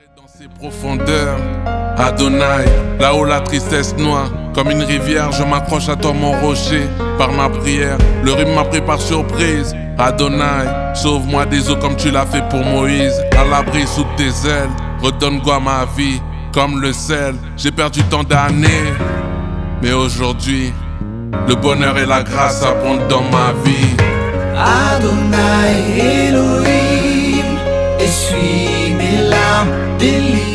Dans ses profondeurs, Adonai, là où la tristesse noie, comme une rivière, je m'accroche à toi mon rocher. Par ma prière, le rime m'a pris par surprise. Adonai, sauve-moi des eaux comme tu l'as fait pour Moïse. À l'abri sous tes ailes, redonne goût à ma vie, comme le sel. J'ai perdu tant d'années, mais aujourd'hui, le bonheur et la grâce abondent dans ma vie. Adonai Elohim, essuie mes larmes, délivre.